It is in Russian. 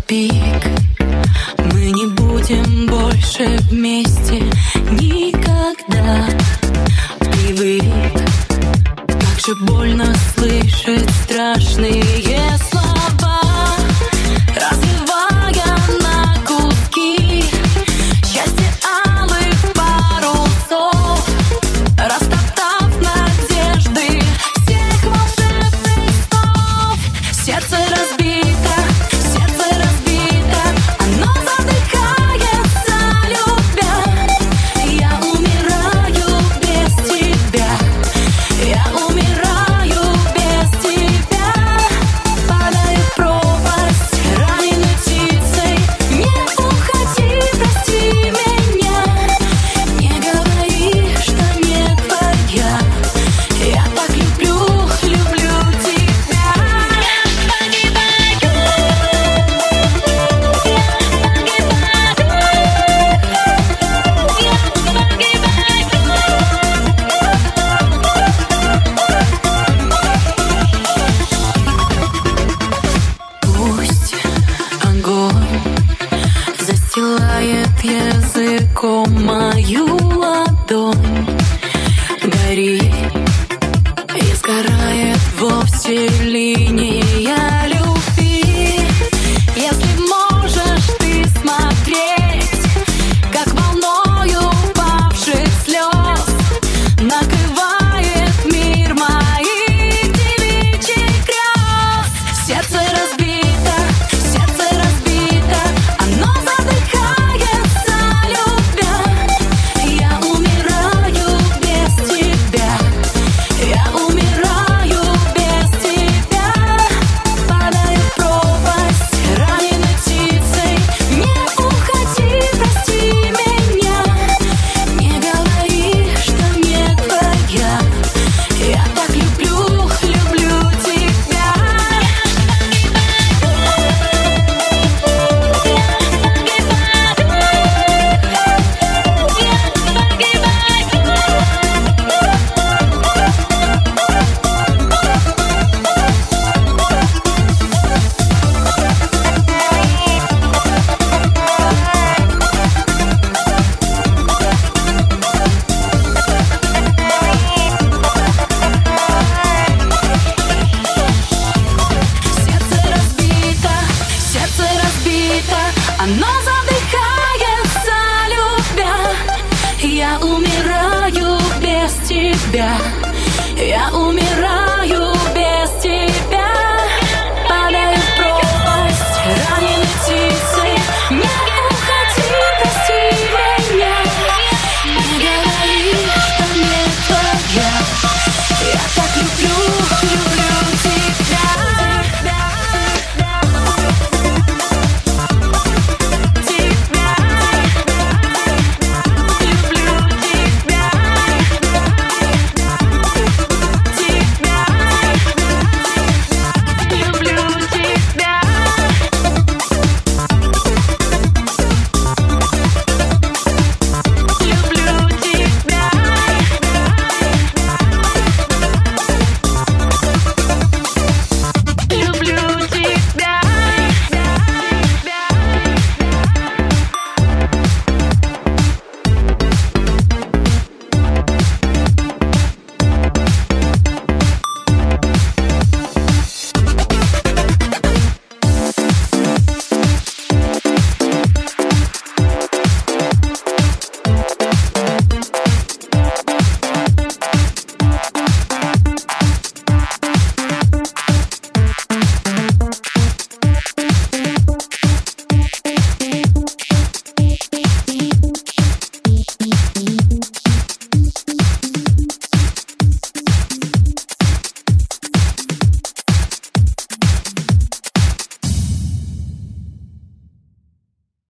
тупик. Мы не будем больше вместе никогда. Привык так же больно слышать страшные слова, разрывая на куски счастье алых парусов, растоптав надежды всех волшебных снов. Сердце разбито, оно задыхается, любя. Я умираю без тебя, я умираю без тебя. Падаю в пропасть, раненой птицей. Не уходи, прости меня. Не говори, что не твоя. Я так люблю тебя. Пусть огонь застилает языком мою ладонь, горит и сгорает вовсе линия любви. Если можешь ты смотреть, как волною упавших слез накрывает мир моих девичьих грез. Сердце разбито, оно задыхается, любя. Я умираю без тебя, я умираю без тебя. Падаю в пропасть, раненой птицей. Не уходи, прости меня. Не говори, что не твоя. Я так люблю тебя. Сердце разбито, оно задыхается, любя. Я умираю без тебя, я умираю.